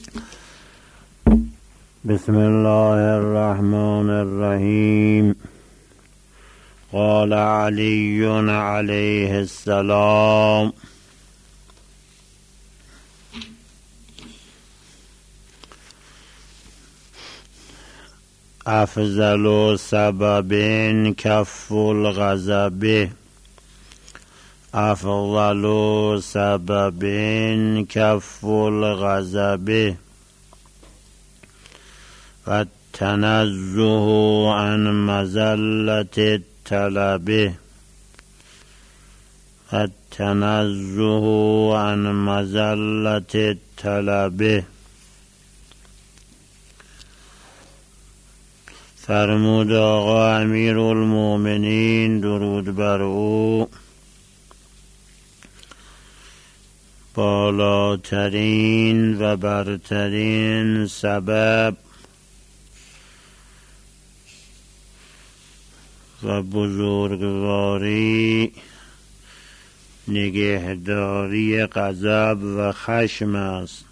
بسم الله الرحمن الرحیم. قال علی علیه السلام: افضل سبب کف الغضب، افضل سبب کف الغضب و التنزه عن مذلة الطلب، و التنزه عن مذلة الطلب. فرمود آقا امیرالمومنین درود بر او: بالاترین و برترین سبب و بزرگواری نگهداری غضب و خشم است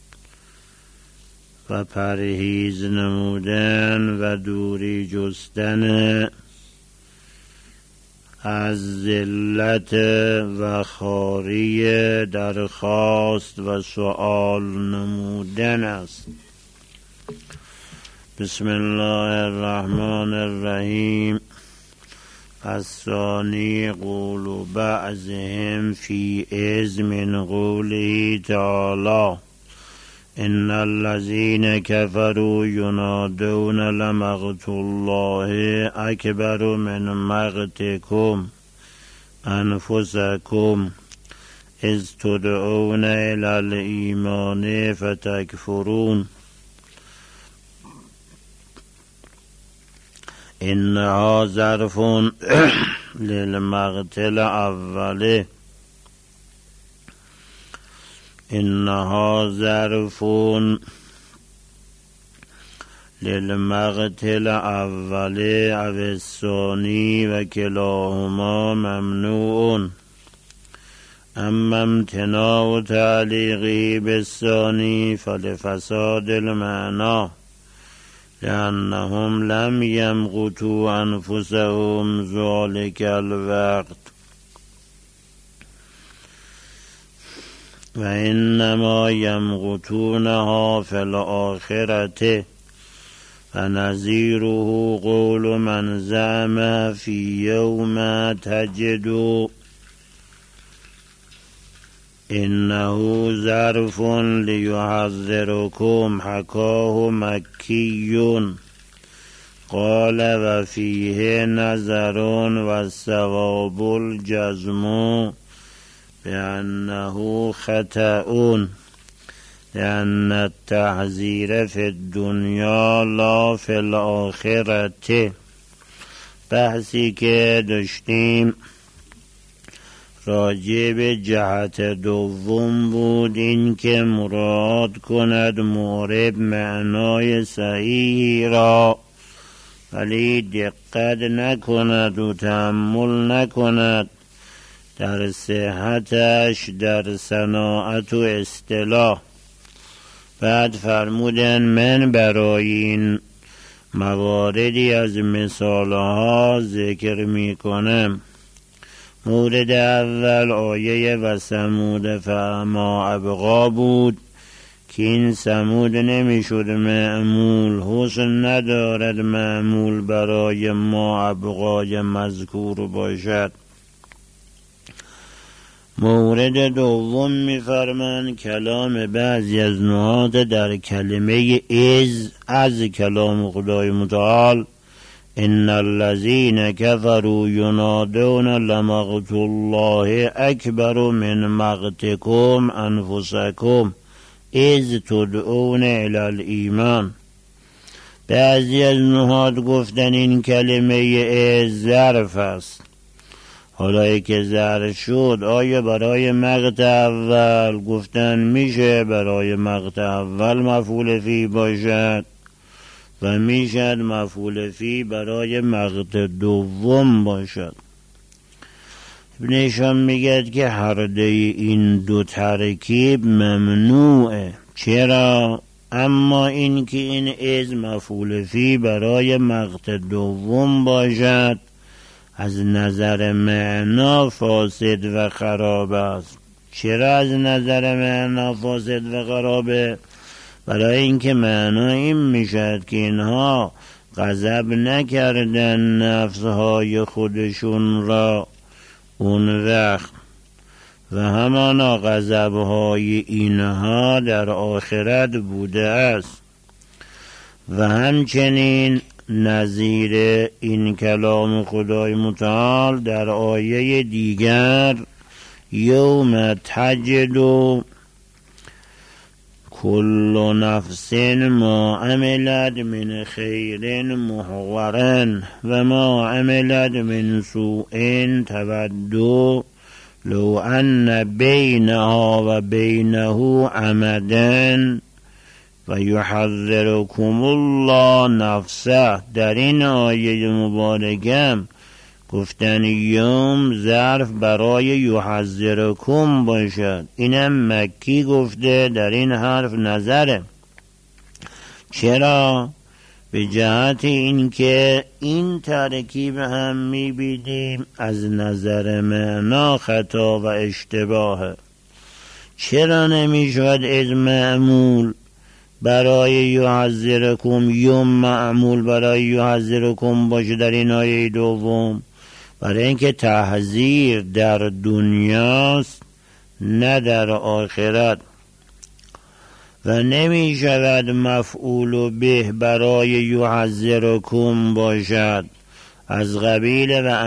و پرهیز نمودن و دوری جستن از ذلت و خواری درخواست و سؤال نمودن است. بسم الله الرحمن الرحیم. الثانی قول بعضهم فی عز من قوله تعالی: ان الذین کفروا ینادون لمقت الله اکبر من مقتکم انفسکم اذ تدعون الی الایمان فتکفرون. انها ظرف للمقتل اوله، انها ظرف للمقتل اوله او الثانی و کلاهما ممنوع. اما امتناع تعلیقه بالثانی فلفساد المعنی، لأنهم لم يمقتوا أنفسهم ذلك الوقت وإنما يمقتونها في الآخرة. فنظيره قول من زعم في يوم تجد إنه ظرف ليحذركم، حكاه مكي. قال وفيه نظر والصواب الجزم بأنه خطأ، لأن التحذير في الدنيا لا في الآخرة. بحثی که داشتیم راجع به جهت دوم بود، این که مراد کند مورب معنای صحیحی را ولی دقت نکند و تأمل نکند در صحتش در صناعت و اصطلاح. بعد فرمودن من برای این مواردی از مثالها ذکر می کنم. مورد اول آیه و ثمود فما ابقا بود که این ثمود نمیشد معمول، حسن ندارد معمول برای ما ابقای مذکور باشد. مورد دوم می‌فرمایند کلام بعضی از نحات در کلمه از کلام خدای متعال: ان الذین کفروا ینادون لمقت الله اکبر من مقتکم انفسکم اذ تدعون الی الایمان. بعضی از نحات گفتن این کلمه ظرف است. حالا که ظرف شد، آیا برای مقت اول گفتن میشه برای مقت اول مفعول فی باشد و میشد مفعول فی برای مقت دوم باشد؟ ابنشان میگد که هر دوی این دو ترکیب ممنوعه. چرا؟ اما این که این از مفعول فی برای مقطع دوم باشد از نظر معنا فاسد و خراب است. چرا از نظر معنا فاسد و خرابه؟ برای اینکه معنا این میشد که اینها غضب نکردن نفسهای خودشون را اون وقت و همانا غضبهای اینها در آخرت بوده است. و همچنین نظیر این کلام خدای متعال در آیه دیگر یوم تجد کل نفس ما عملت من خیر محضرا و ما عملت من سوء تود لو ان بینها و بینه امدا و یحذرکم الله نفسه. در این آیه مبارکم گفتن یوم ظرف برای یحذرکم باشد. اینم مکی گفته، در این حرف نظره. چرا؟ به جهت اینکه این ترکیب هم میبینیم از نظر معنا خطا و اشتباهه. چرا نمیشود از معمول برای یحذرکم یوم معمول برای یحذرکم باشه در این آیه دوم؟ برای اینکه تحذیر در دنیاست نه در آخرت. و نمی شود مفعول به برای یحذرکم باشد از قبیل و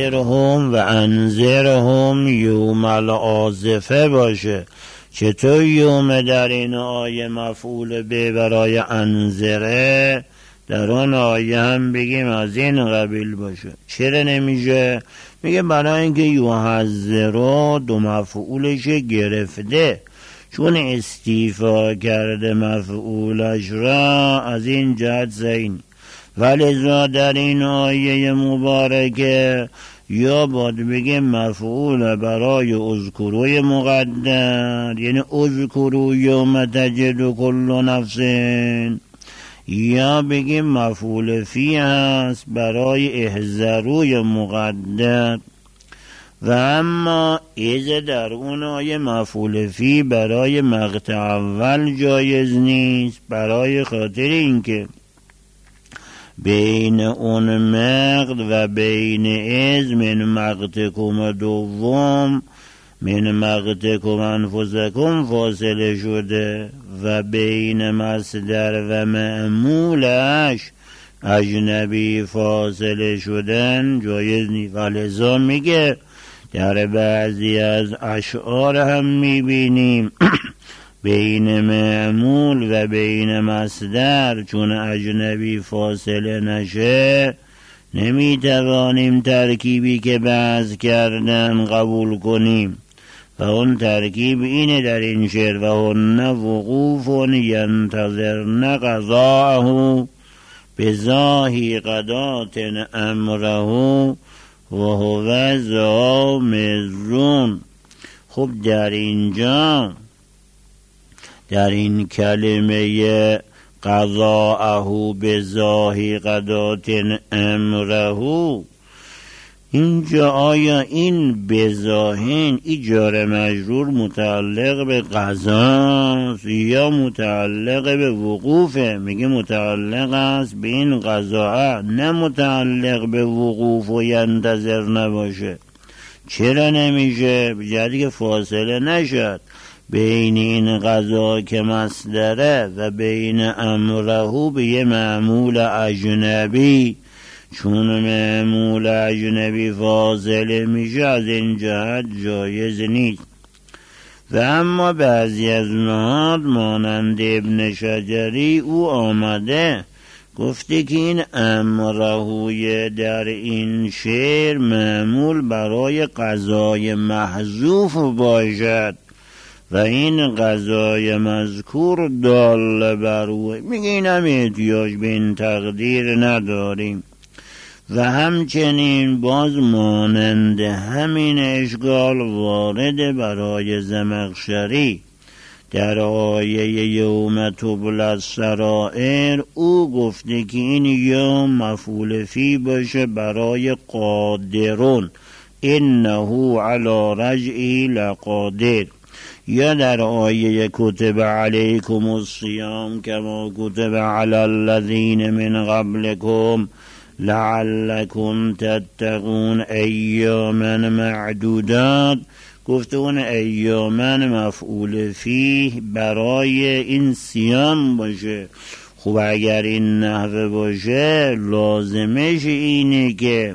انذرهم یوم الآزفه باشه. چطور یوم در این آیه مفعول به برای انذره، در آن آیه هم بگیم از این قبیل باشه؟ چرا نمیشه؟ میگه برای اینکه یحذرو دو مفعولش گرفته، چون استیفا کرده مفعولش را، از این جهت زین. ولذا در این آیه مبارکه یا باید بگه مفعول برای اذکروی مقدر، یعنی اذکرو یوم تجد کل نفس، یا بگه مفعول فی هست برای احذروی مقدر. و اما از در اون آیه مفعول فی برای مقطع اول جایز نیست، برای خاطر اینکه بین اون مقد و بین از من مقدکم دوم من مقدکم انفسکم فاصله شده و بین مصدر و معمولش اجنبی فاصله شدن جایز نیست. ولذا میگه در بعضی از اشعار هم میبینیم بین معمول و بین مصدر چون اجنبی فاصله نشه نمیتوانیم ترکیبی که بحث کردن قبول کنیم. و اون ترکیب اینه در این شعر: و هن وقوف ینتظرن قضاءه بزاهی قضات امره و هو زامزون. خب در اینجا در این کلمه قضاءه بزاهی قضات امره، اینجا آیا این بزاهین ایجار مجرور متعلق به قضاست یا متعلق به وقوفه؟ میگه متعلق است به این قضاء، نه متعلق به وقوف و ینتظر نباشه. چرا نمیشه؟ به جهتی که فاصله نشد بین این قضا که مصدره و بین امره به یه معمول اجنبی. چون معمول اجنبی فاصله میشه از این جهت جایز نیست. و اما بعضی از نهاد مانند ابن شجری او آمده گفته که این امرهوی در این شعر معمول برای قضای محذوف باشد و این قضای مذکور دال بر او. میگه این هم احتیاج به این تقدیر نداریم. و همچنین باز مانند همین اشکال وارد برای زمخشری در آیه یوم تبلی السرائر او گفته که این یوم مفعول فی باشه برای قادرون، انه علی رجعه لقادر. یا در آیه کتب علیکم الصیام کما کتب علی الذین من قبلکم لعلکم تتقون ایاما معدودات، گفته اون ایاما مفعول فیه برای این صیام باشه. خب اگر این نحوه باشه لازمش اینه که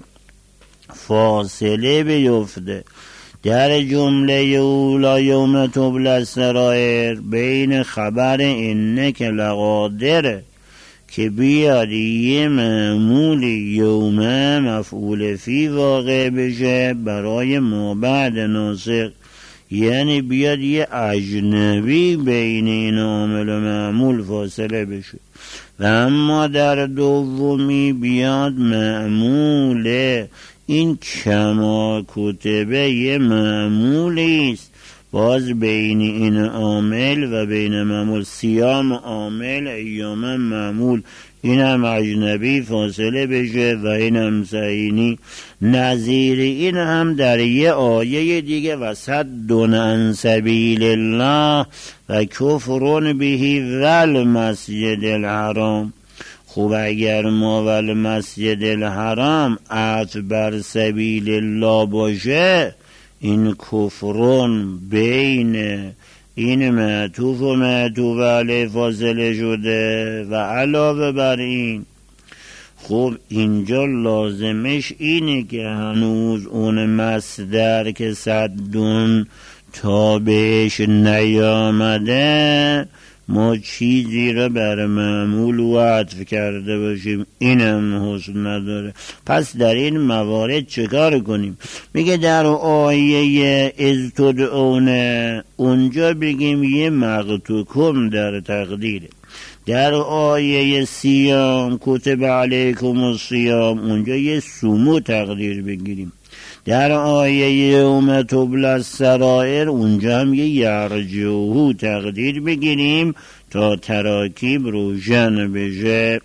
فاصله بیفته در جمله اولا یوم تبلی السرائر بین خبر انک لقادره که بیاد یه معمول یوم مفعول فی واقع بشه برای ما بعد ناسخ، یعنی بیاد یه اجنبی بین این عامل و معمول فاصله بشه. و اما در دومی بیاد معمول این کما کتبه یه معمولیست باز بین این عامل و بین معمول، صیام عامل ایام معمول، این هم اجنبی فاصله بشه و این هم سعینی. نظیر این هم در یه آیه دیگه و صدٌ عن سبیل الله و کفر به والمسجد الحرام. خوب اگر ما والمسجد الحرام عطف بر سبیل الله باشه، این کفرون بین این معطوف و معطوف علیه فاصله شده و علاوه بر این خب اینجا لازمش اینه که هنوز اون مصدر که صدٌ تابعش نیامده ما چیزی را بر معمول و عطف کرده باشیم، اینم حسن نداره. پس در این موارد چکار کنیم؟ میگه در آیه از تدعونه اونجا بگیم یه مقتوکم در تقدیره. در آیه صیام کتب علیکم الصیام اونجا یه سمو تقدیر بگیریم. در آیه یوم تبلی السرائر اونجا هم یه یرجعه تقدیر بگیریم تا تراکیب روشن بشه.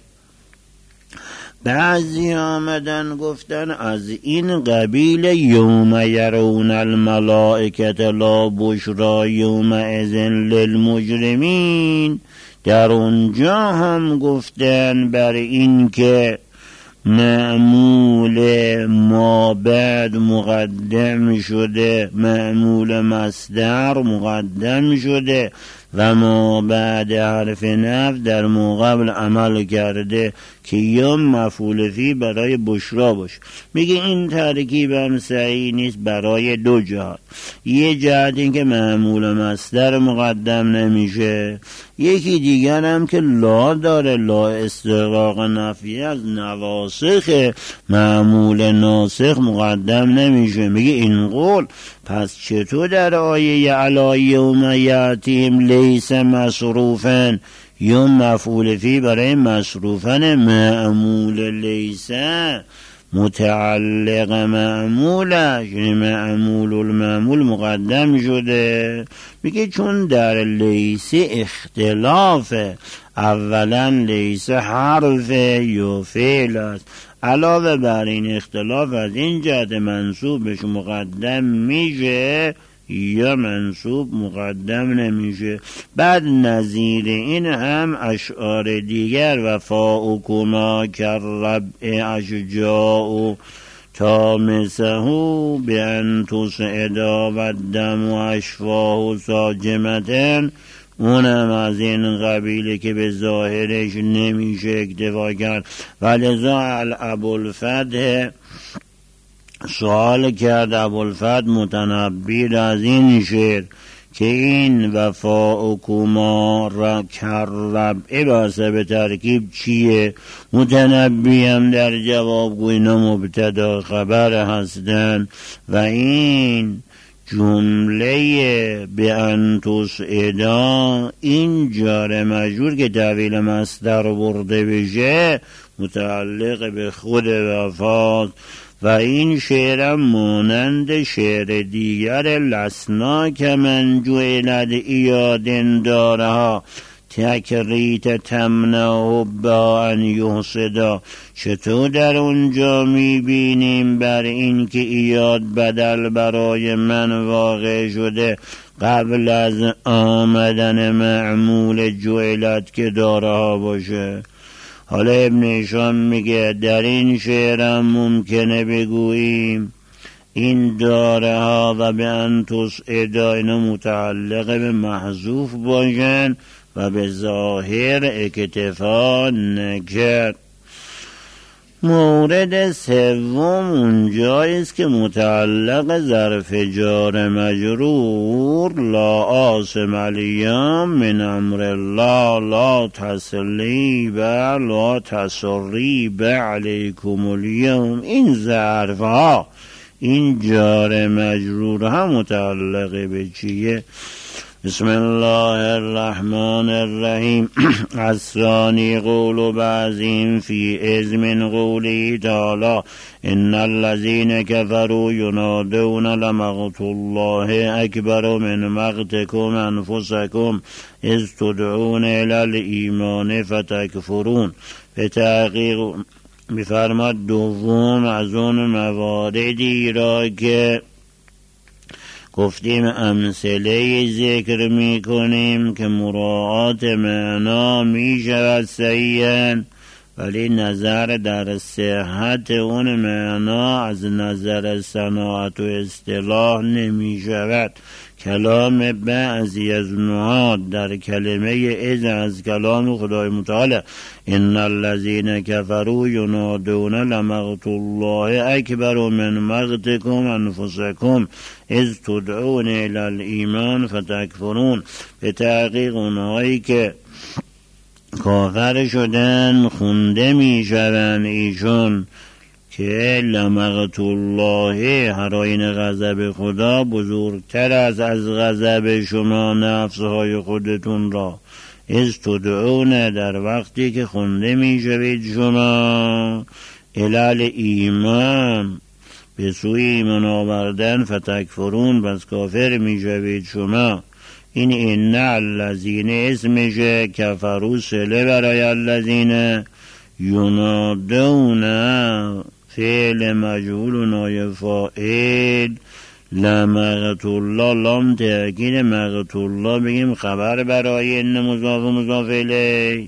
بعضی آمدن گفتن از این قبیل یوم یرون الملائکة لا بشری یومئذ للمجرمین، در اونجا هم گفتن بر این که معمول ما بعد مقدم شده، معمول مصدر مقدم شده و ما بعد حرف نفی در مقابل عمل کرده که یا مفعول فی برای بشرا باشه. میگه این ترکیب هم صحیح نیست برای دو جهت. یه جهت این که معمول مصدر مقدم نمیشه، یکی دیگر هم که لا داره، لا استغراق نفی از نواسخ، معمول ناسخ مقدم نمیشه. میگه این قول پس چطور در آیه علی یوم یاتیم لیس مصروفا یا مفعول فی برای مصروفن معمول لیس متعلق معمولش، یعنی معمول المعمول مقدم شده. میگه چون در لیس اختلاف، اولا لیس حرف یا فعل است، علاوه بر این اختلاف از این جهت منصوبش مقدم میشه یا منصوب مقدم نمیشه. بعد نظیر این هم اشعار دیگر وفاؤکما کرربع اشجاع تامسه بان تسعدا و الدم و اشفاه ساجمتن، اونم از این قبیله که به ظاهرش نمیشه اکتفا کرد. ولذا ابوالفتح سوال کرد ابوالفتح متنبی از این شعر که این وفاؤکما را کرربع باسه به ترکیب چیه؟ متنبی هم در جواب گوی اینا مبتدا خبر هستن و این جمله به ان تسعدا این جار مجرور که تحویل مصدر برده بشه متعلق به خود وفاست و این شعرم مانند شعر دیگر لسنا که من جعلت ایاد دارها تکریت تمنع با ان یحسدا. چطور در اونجا میبینیم بر این که ایاد بدل برای من واقع شده قبل از آمدن معمول جعلت که دارها باشه. حالا ابن هشام میگه در این شعرم ممکنه بگوییم این داره ها و به ان تسعدا اینا متعلق به محذوف باشن و به ظاهر اکتفا نکرد. مورد سوم اونجاییست که متعلق ظرف جار مجرور لا عاصم الیوم من امر الله لا تسلیب لا تسریب علیکم الیوم. این ظرف ها این جار مجرور ها متعلق به چیه؟ بسم الله الرحمن الرحیم. الثانی قول بعضهم فی اذن قوله تعالی ان الذین کفروا ینادون لمقت الله اکبر من مقتکم انفسکم اذ تدعون الی الایمان فتکفرون. به تحقیق می‌فرماد دوم از اون مواردی را که گفتیم امثله ذکر می کنیم که مراعات معنا می شود صحیحاً، ولی نظر در صحت اون معنا از نظر صناعت و اصطلاح نمی شود. کلام بعضی از نحات در کلمه اذ از کلام خدای متعالی ان الذین کفروا ینادون لمقت الله اکبر من مقتکم انفسکم اذ تدعون الی الایمان فتکفرون. به تحقیق اونهایی که کافر شدن خونده می شوند ایشون که لمقت الله هراین غضب خدا بزرگتر از غضب شما نفسهای خودتون را. از تدعون در وقتی که خونده می شوید شما الال ایمان به سوی ایمان آوردن فتکفرون بس کافر می شوید شما. این ان الذین اسمشه کفروا صله برای الذین ینادون فعل مجهول و نایب فاعل لمقت الله لام تأکید مقت الله بگیم خبر برای ان مضاف و مضاف الیه.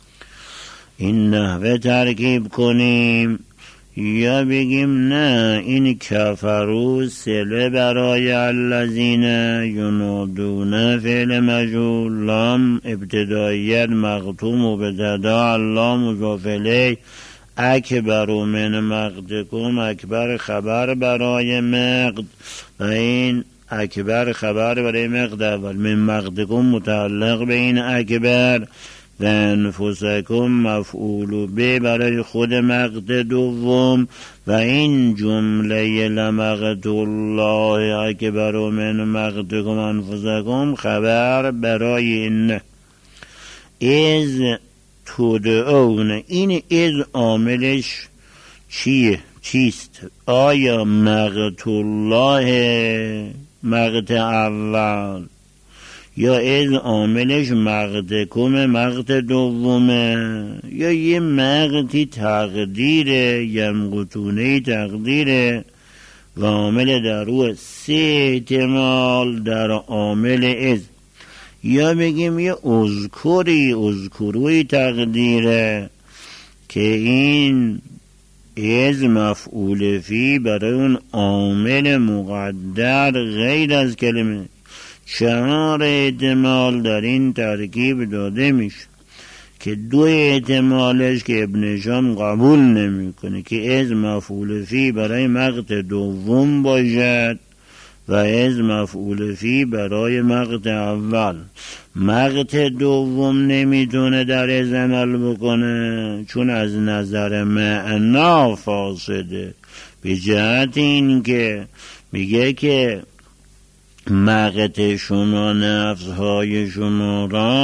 این نحوه ترکیب کنیم یا بگیم نه این کفرو صله برای الذین ینادون فعل مجهول لام ابتداییت مقطوم و مبتدا الله مضاف الیه اکبر من مقتکم اکبر خبر برای مقت و این اکبر خبر برای مقت اول من مقتکم متعلق به این اکبر و انفسکم مفعول به برای خود مقت دوم و این جمله لمقت الله اکبر من مقتکم انفسکم خبر برای این از تدعون. این از عاملش چیست؟ آیا مقت الله مقت اول یا از عاملش مقتکم مقت دومه یا یه مقتی تقدیره یمقتونه تقدیره و عامل در روح سه احتمال در عامل از یا بگیم یه اذکروی تقدیره که این از مفعول فی برای اون عامل مقدر غیر از کلمه. چهار احتمال در این ترکیب داده میشه که دو احتمالش که ابن هشام قبول نمیکنه که از مفعول فی برای مقت دوم باشد و از مفعول فی برای مقت اول. مقت دوم نمیتونه در از عمل بکنه چون از نظر معنا فاسده، به جهت این که میگه که مقت شما نفسهای شما را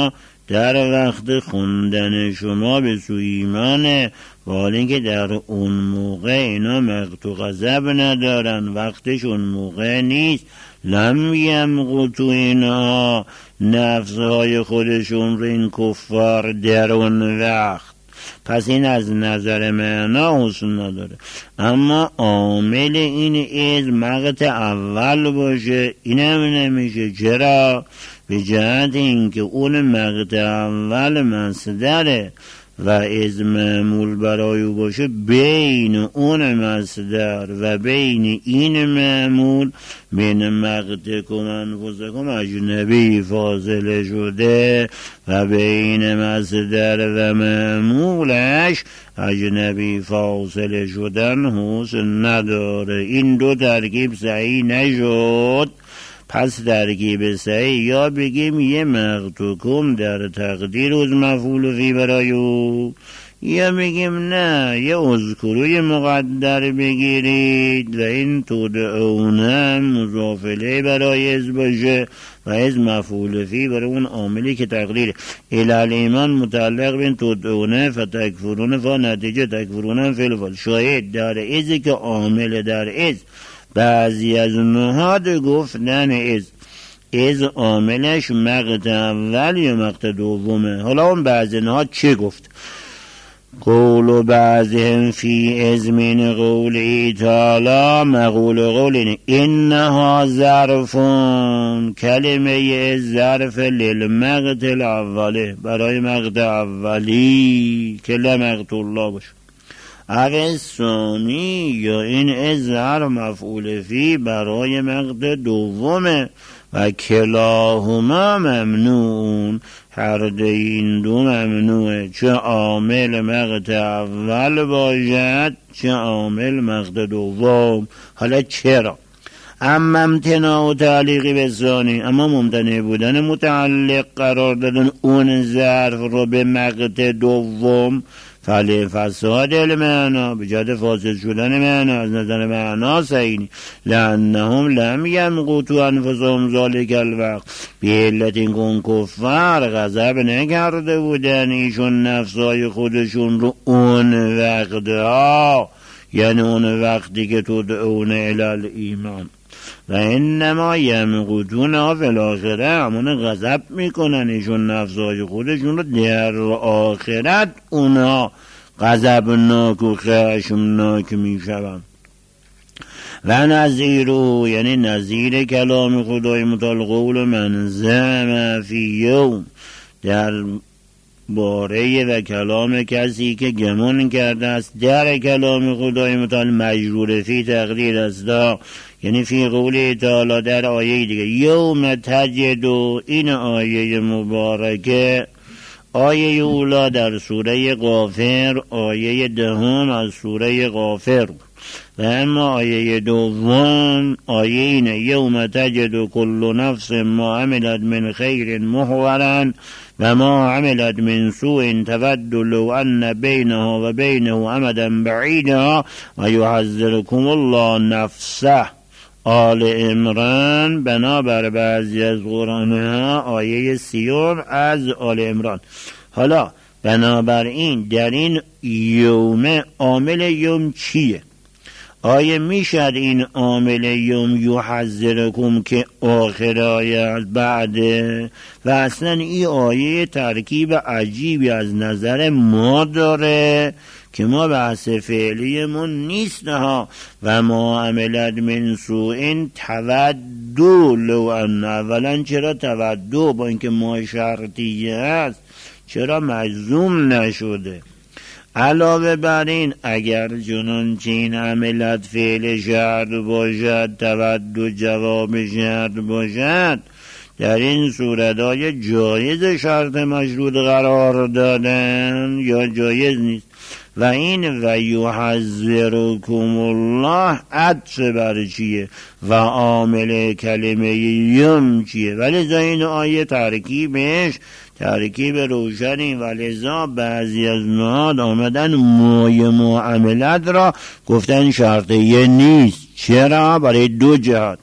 در وقت خوندن شما به سوی ایمانه، ولی اینکه در اون موقع اینا مقت و غضب ندارن، وقتش اون موقع نیست. لم یمقتو اینا نفسهای خودشون رو این کفار در اون وقت. پس این از نظر معنا حسن نداره. اما عامل این از مقت اول باشه اینم نمیشه. چرا؟ به جهت اینکه اون مقت اول مصدره و از معمول برای او باشه، بین اون مصدر و بین این معمول بین مقتکم انفسکم اجنبی فاصله شده و بین مصدر و معمولش اجنبی فاصله شدن حسن نداره. این دو ترکیب صحیح نشد. پس ترکیب صحیح یا بگیم یه مقتکم در تقدیر از مفعول فی برای او، یا بگیم نه یه اذکروی مقدر بگیرید و این تدعونه مضافله برای از باشه و از مفعول فی برای اون عاملی که تقدیر الال ایمان متعلق بین تدعونه فتکفرون و نتیجه تکفرون فی الفعل. شاید در ازی که عامل در از بعضی از نهاد گفتن از عاملش مقت اول یا مقت دومه. حالا اون بعضی نهاد چه گفت؟ قول بعضهم فی از من قولی تعالی، مقول قول اینها ظرفون، کلمه از ظرف للمقت الاوله برای مقت اولی که لمقت الله باشه. اول ثانی یا این ازهر مفعول فی برای مقت دومه و کلاهما ممنون، هر دو این دو ممنوعه، چه عامل مقت اول باشد چه عامل مقت دوم. حالا چرا؟ اما امتناع و تعلیقی به ثانی، اما ممتنع بودن متعلق قرار دادن اون ظرف رو به مقت دوم فعل فساد المعنا، بجد فاسد شدن معنا از نظر معنا صحیح، لانهم لم یمقتو انفسهم ذلک الوقت، به علت این کن کفار غضب نکرده بودن ایشون نفسای خودشون رو اون وقت ها، یعنی اون وقتی که تدعون الی ایمان، و انما یمقتون فی الاخره، همون غضب میکنن ایشون نفسای خودشون رو در آخرت، اونا غضبناک و خشمناک میشون. و نظیرو یعنی نظیر کلام خدای متعال قول من زعم فی یوم، در باره و کلام کسی که گمان کرده است در کلام خدای متعال مجرور فی تقدیر است، یعنی فی قول تعالی در آیه دیگه یوم تجدو، این آیه مبارکه آیه اولا در سوره غافر، آیه دهم از سوره غافر، و اما آیه دوم آیه اینه یوم تجد کل نفس ما عملت من خیر محورا و ما عملت من سوء تود لو ان بینها و بینه امدا بعیدا و یحذرکم الله نفسه. آل عمران بنابر بعضی از قرآن ها آیه 30 از آل عمران. حالا بنابراین در این یوم عامل یوم چیه؟ آیه میشد این عامل یوم یحذرکم که آخر آیه بعده، و اصلا این آیه ترکیب عجیبی از نظر ما داره که ما بحث فعلیمون نیست ها. و ما عملت من سوء تودو لو ان، اولا چرا تودو با اینکه ما شرطیه است چرا مجزوم نشده؟ علاوه بر این اگر چنانچه این عملت فعل شرط باشد تودو جواب شرط باشد، در این صورتهای جایز شرط مشروط قرار دادن یا جایز نیست. و این و یحذرکم الله عطف بر چیه و عامل کلمه یم چیه؟ ولذا این آیه ترکیبش ترکیب روشنی، ولذا بعضی از نهاد آمدن مای معاملت را گفتن شرطیه نیست. چرا؟ برای دو جهت.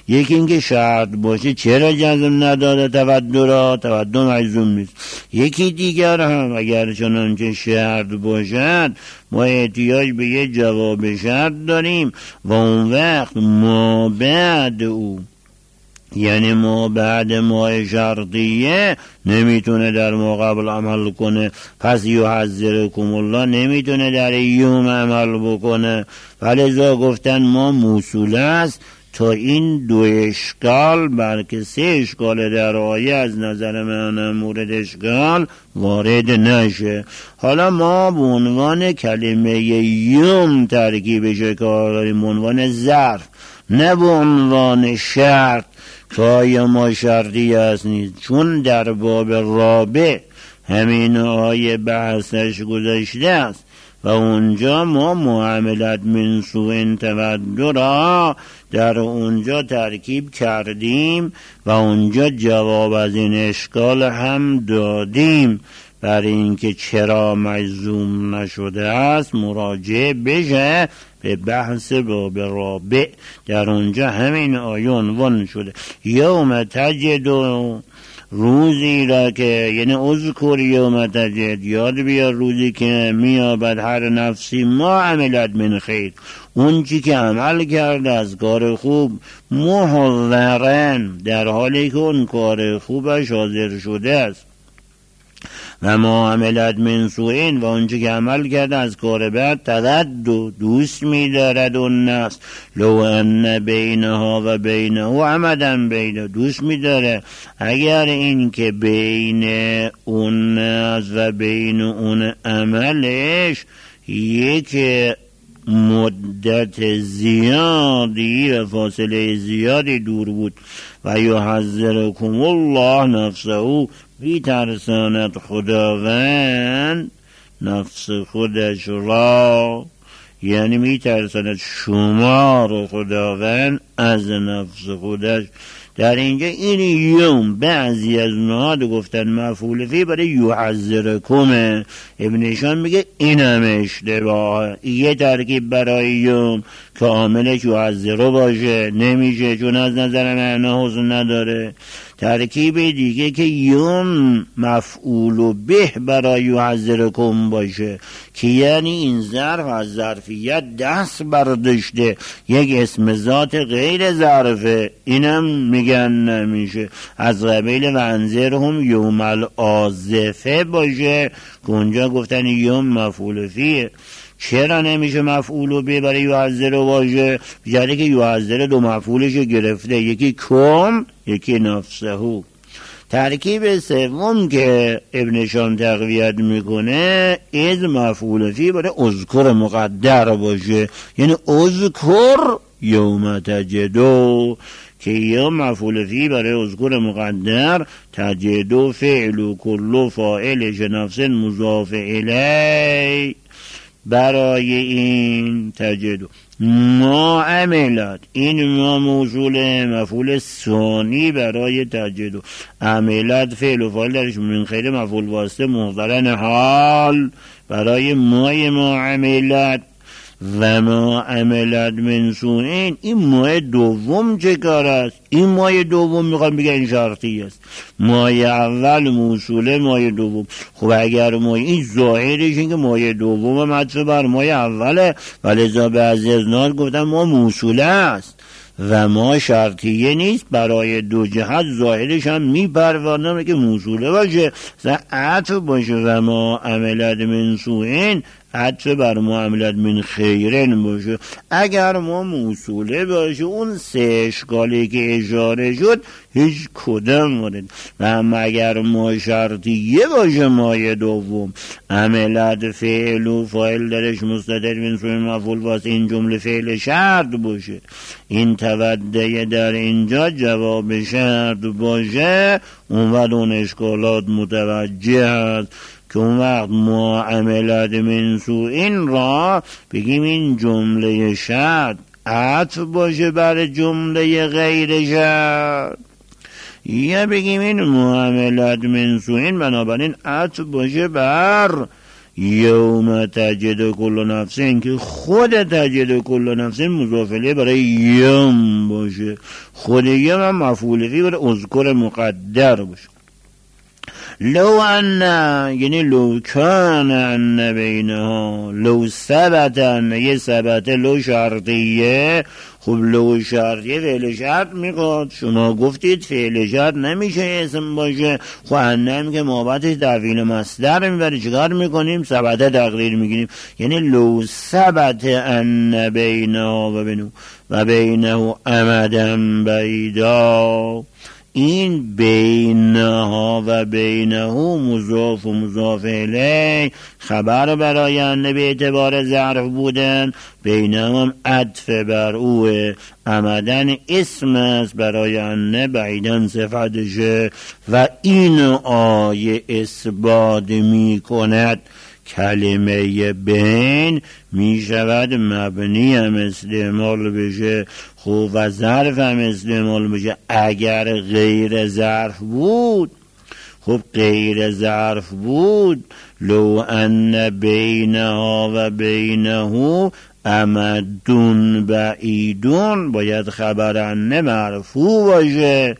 یکی اینکه شرط باشه چرا جزم نداده تودد مجزوم نیست. یکی دیگر هم اگر چنانچه شرط باشد ما احتیاج به یه جواب شرط داریم و اون وقت ما بعد او، یعنی ما بعد ما شرطیه نمیتونه در ما قبل عمل کنه، پس یحذرکم الله نمیتونه در یوم عمل بکنه. ولذا گفتن ما موصول است تا این دو اشکال بلکه سه اشکال در آیه از نظر من مورد اشکال وارد نشه. حالا ما به عنوان کلمه یوم ترکیبش کار داریم، به عنوان ظرف، نه به عنوان شرط که آیا ما شرطی است نیست. چون در باب رابع همین آیه بحثش گذاشته است و اونجا ما معاملت من سوء تود را در اونجا ترکیب کردیم و اونجا جواب از این اشکال هم دادیم. برای اینکه چرا مجزوم نشده است مراجعه بشه به بحث باب رابع، در اونجا همین آیه عنوان شده. یوم تجد، روزی را که یعنی اذکر یوم تجد، یاد بیار روزی که میابد هر نفسی ما عملت من خیر، اون چی که عمل کرده از کار خوب، محضرن در حالی که اون کار خوبش حاضر شده است، و ما عملت من سوئین و اونچه که عمل کرده از کار بد، تودد دوست می‌دارد اون نفس، لو ان بینها و بینه عمدا بینه، دوست می‌داره اگر این که بین اون نفس و بین اون عملش یک مدت زیادی و فاصله زیادی دور بود. و یحذرکم الله نفسه، بی‌ترساند خداوند نفس خودش را، یعنی می‌ترساند شما رو خداوند از نفس خودش. در اینجا این یوم بعضی از نهاد گفتن مفعول فی برای یحذرکم، ابنشان میگه این هم اشتباه، یه ترکیب برای یوم که عاملش یحذر باشه نمیشه چون از نظر معنا حسن نداره. ترکیب دیگه که یوم مفعول به برای یحذرکم باشه که یعنی این ظرف از ظرفیت دست برداشته، یک اسم ذات غیر ظرفه، اینم میگن نمیشه. از قبیل وانذرهم یوم الآزفه باشه که اونجا گفتن یوم مفعول فیه. چرا نمیشه مفعول به برای یحذر باشه؟ بیچاره که یحذر دو مفعولش گرفته، یکی کم یکی نفسه. ترکیب سوم که ابنشان تقویت میکنه از مفعول فی برای اذکر مقدر باشه، یعنی اذکر یوم تجدو، که یوم مفعول فی برای اذکر مقدر، تجدو فعل و کل فاعلش نفس مضاف الی برای این تجدو. ما عملت، این ما موصول مفعول ثانی برای تجدو، عملت فعل و فاعل درش من خیر مفعول واسطه محضرن حال برای ما عملت. و ما عملت من سوئین، این ماه دوم چه کار است؟ این ماه دوم میخوام بگن شرطی است، ماه اول موصوله ماه دوم. خب اگر ماه این ظاهرش این که ماه دوم مطف بر ماه اوله، ولذا بعضی از ناس گفتن ما موصوله است و ما شرطیه نیست، برای دو جهت ظاهرش هم میپرورنم که موصوله باشه، عطف باشه. و ما عملت من سوئین عطف بر معاملت من خیرن باشه. اگر ما موصوله باشه اون سه اشکالی که اشاره شد هیچ کدام مورد. و اما اگر ما شرطیه باشه مایه دوم، عملت فعل و فاعل درش مستتر من سوی مفعول واسه این جمله فعل شرط باشه، این توده در اینجا جواب شرط باشه، اون وقت اون اشکالات متوجه هست که اون وقت ما عملت من سوئین را بگیم این جمله شرط عطف باشه بر جمله غیر شرط، یا بگیم این معاملت من سوئین بنابراین عطف باشه بر یوم تجد کل نفس، که خود تجد کل نفس مضاف الیه برای یوم باشه، خود یوم هم مفعول فی برای اذکر مقدر باشه. لو ان، یعنی لو کان ان بینها، لو ثبت ان، یه ثبت لو شرطیه. خب لو شرطیه فعل شرط میخواد، شما گفتید فعل شرط نمیشه اسم باشه، خب انم که مابتش تفعیل مصدر میبره، چیکار میکنیم؟ ثبت تقدیر میگیریم. یعنی لو ثبت ان بینها و بینه امدا بعیدا، این بینها و بینه مضاف و مضاف الیه خبر برای ان به اعتبار ظرف بودن، بینه هم عطف بر اوه، امدن اسم است برای ان، بعیدن صفتشه. و این آیه اثبات می کند کلمه بین می شود مبنی هم استعمال بشه، خب و ظرف هم استعمال بشه اگر غیر ظرف بود. خب غیر ظرف بود، لو ان بینها و بینه امدون بعیدون، باید خبر ان مرفوع باشه.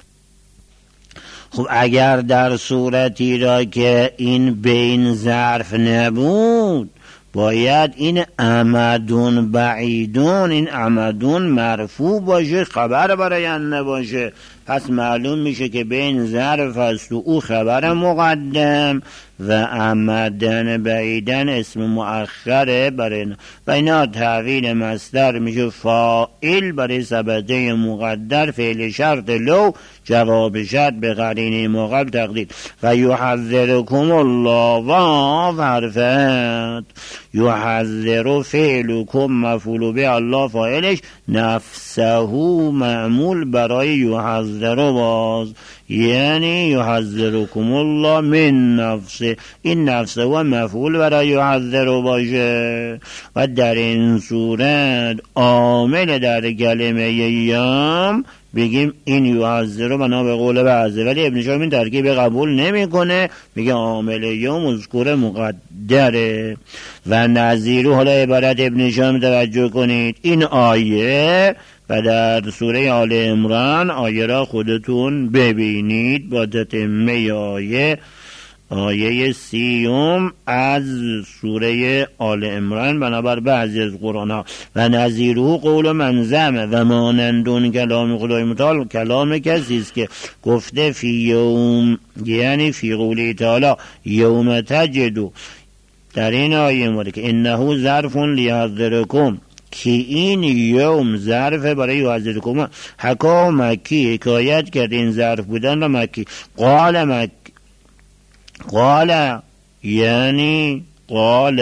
خب اگر در صورتی را که این بین ظرف نبود، باید این امدون بعیدون، این امدون مرفوع باشه، خبر برای ان باشه. پس معلوم میشه که بین ظرف است و او خبر مقدم و امدن بعیدن اسم مؤخره برای و اینا تحویل مصدر میشه فاعل برای ثبته مقدر، فعل شرط لو جواب شرط به قرینه مقابل تقدیر. و یحذرکم الله و حرفت، یحذر فعلکم مفعول به الله فاعلش، نفسه معمول برای یحذر باز، یعنی یحذرکم الله من نفسه، این نفسه و مفعول برای یحذر باشه. و در این صورت عامل در کلمه یام بگیم این یحذر بنا به قول بعضی، ولی ابن شام این ترکیب قبول نمیکنه، میگه عامل یوم مذکور مقدره. و نظیره، حالا عبارت ابن شام توجه کنید، این آیه و در سوره آل عمران آیه را خودتون ببینید با تتمه آیه 30 از سوره آل عمران بنابر بعضی از قرآن ها. و نظیره قول من زعم، و مانندون کلام خدای متعال کلام کسی است که گفته فی یوم، یعنی فی قولی تعالی یوم تجدو، در این آیه مورد که انه ظرف لیحذرکم، که این یوم ظرف برای یحذرکم، حکا مکی حکایت کرد این ظرف بودن را مکی. قال یعنی قال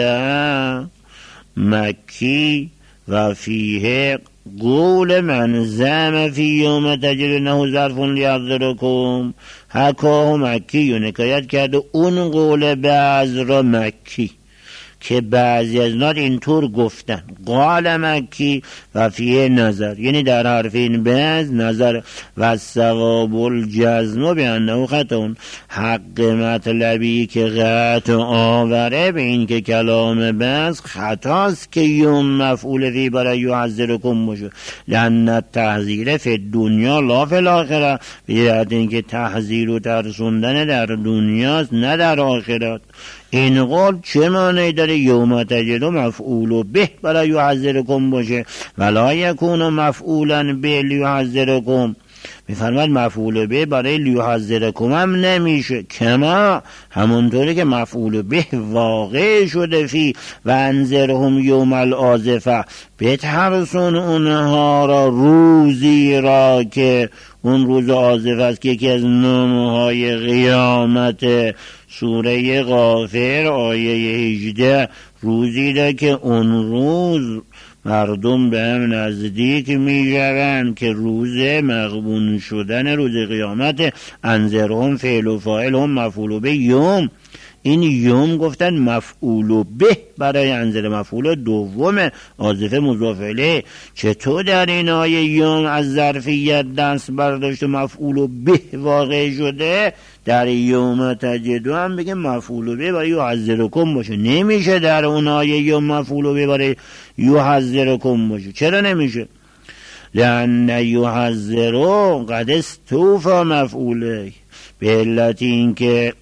مکی و فیه قول من زعم فی یوم تجد انه ظرف لیحذرکم، حکا مکی حکایت کرد اون قول بعض را مکی که بعضی از نات اینطور گفتن قال مکی و فیه نظر، یعنی در حرف این بعض نظر. و ثواب الجزم به انه خطون، حق مطلبی که قطع آوره به این که کلام بعض خطاست که یوم مفعول فی برای یحذرکم باشه، لأن التحذیر فی دنیا لا فی الاخره، به این که تحذیر و ترسوندن در دنیاست نه در آخرت. این قول چه معنی داره؟ یوم تجد مفعول به برای یحذرکم باشه، ولا یکون مفعولا به لیحذرکم، میفرماد مفعول به برای لیحذرکم هم نمیشه، کما همونطوری که مفعول به واقع شده فی و انذرهم یوم الآزفه، بترسون اونها را روزی را که اون روز آزفه است، که یکی از نامهای قیامت سوره غافر آیه 18، روزی را که اون روز مردم به هم نزدیک می شوند که روز مغبون شدن روز قیامت. انذرهم فعل و فاعل هم مفعول به یوم، این یوم گفتن مفعول به برای انزل، مفعول دوم عاطفه مضاف الیه. چطور در این آیه یوم از ظرفیت دست برداشت و مفعول به واقع شده، در یوم تجدو هم بگه مفعول به برای یحذرکم باشه؟ نمیشه در اون آیه یوم مفعول به برای یحذرکم باشه. چرا نمیشه؟ لأن یحذرو قد استوفا مفعوله، به علت این که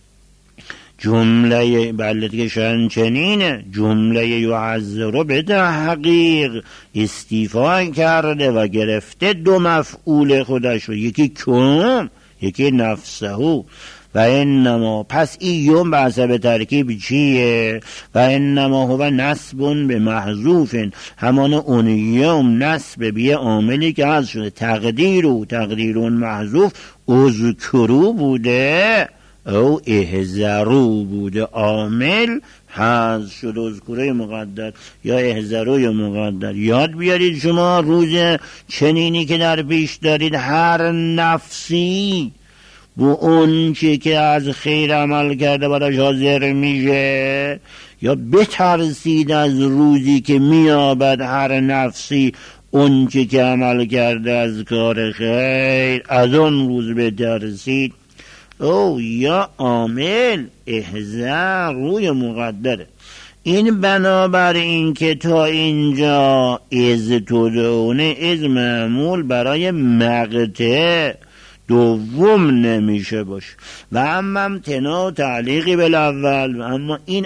جمله بلتی که شن چنینه، جمله یحذرو به تحقیق استیفا کرده و گرفته دو مفعول خودش رو، یکی کم یکی نفسه. و انما پس این یوم به حسب ترکیب چیه؟ و انما هو نصب به محذوف، همان اون یوم نصب بیه عاملی که هست شده، تقدیرون محذوف اذکرو بوده او احذرو بوده، عامل حذف شد، اذکره مقدر یا احذروی مقدر. یاد بیارید شما روز چنینی که در پیش دارید، هر نفسی با اون چی که از خیر عمل کرده براش حاضر میشه، یا بترسید از روزی که میابد هر نفسی اون چی که عمل کرده از کار خیر، از اون روز بترسید. او یا عامل احذر روی مقدره. این بنابر این که تا اینجا از تدعونه از معمول برای مقطع دوم نمیشه باشه. و اما امتناع تعلیقی بالاول، و اما این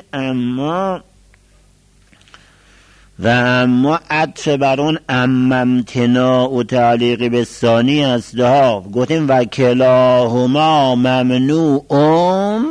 و اما عطف بر اون امتناع و تعلیقی به ثانی هست ها. گفتیم و کلاهما ممنوعم،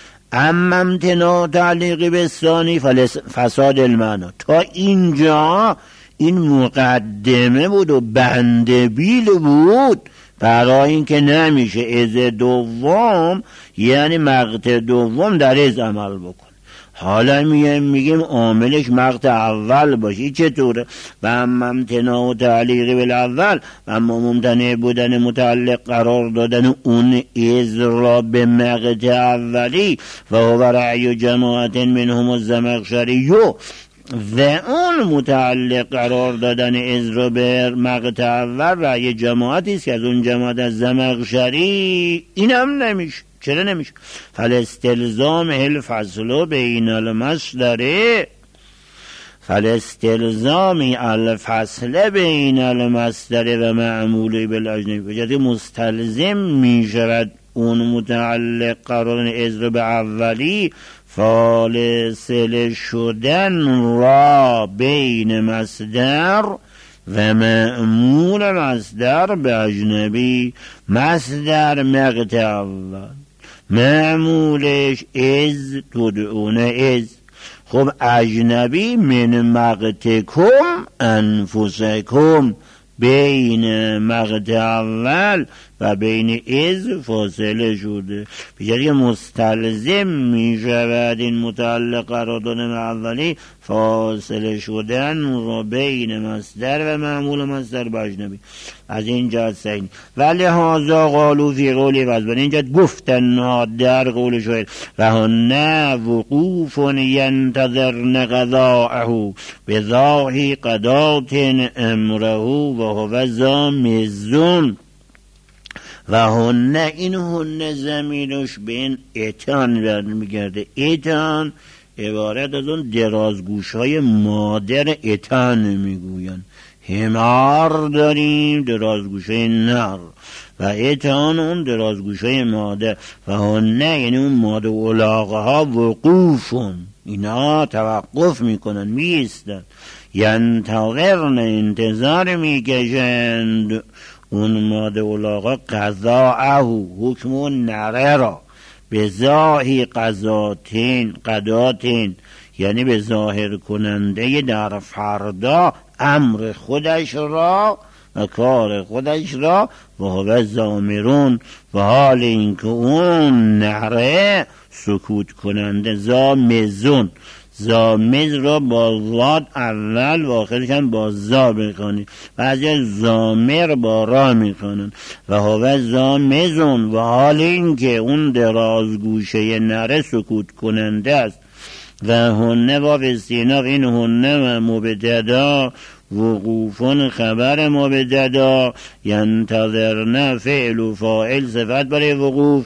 امتناع تعلیقی به ثانی فساد المعنا. تا اینجا این مقدمه بود و بندبیل بود برای این که نمیشه از دوم، یعنی مقطع دوم در از عمل بکن. حالا میگیم عاملش مقطع اول باشه. چطوره؟ و اما امتناع و تعلیقی بالاول، و اما ممتنع بودن متعلق قرار دادن اون از را به مقطع اولی، و هو رأی جماعت منهم الزمخشری، و اون متعلق قرار دادن از را به مقطع اول رأی جماعتی است که از اون جماعت از زمخشری. این هم نمیشه. چرا نمیشه؟ فالاستلزام الفصل بین المصدر، فالاستلزام الفصل بین المصدر و معمول بالاجنبی، بجد مستلزم میشود اون متعلق قرار از را به اولی فاصله شدن را بین مصدر و معمول مصدر به اجنبی. مصدر مقطع اول، معمولش از تدعونه از. خب اجنبی من مقطعکم انفسکم، بین مقطع اول و بین از فاصله شده، بجای مستلزم می شود این متعلق قرار دادن اولی فاصله شدن را بین مصدر و معمول مصدر به اجنبی. از این جهت سین ولی هازا قالو فی قولی وزبن، این جهت گفتن در قول شاید و هنه وقوف ینتظرن قضاءه بذاهی قضات امره و هو زامزون. و هنه، این هنه زمینش به این اتان برمیگرده. اتان عبارت از اون درازگوش های مادر اتان میگوین. همار داریم درازگوش های نر و اتان اون درازگوش های مادر. و هنه یعنی اون ماده اولاغه ها وقوفون، اینا توقف میکنن، میستن. ینتظرن انتظار میکشند اون ماده اولاغا قضاءه، حکم اون نره را، به ظاهی قضاتین یعنی به ظاهر کننده در فردا امر خودش را و کار خودش را، و هو زامرون، و حال این که اون نره سکوت کننده، زامزون زامز را با زاد اول و آخرش هم با زا بخوانید. بعضی زامر با را میخوانند. و هو زامزون، و حال این که اون درازگوشه نره سکوت کننده است. و هنه و استیناف، این هنه و مبتدا، وقوفون خبر مبتدا، ینتظرن فعل و فاعل صفت برای وقوف،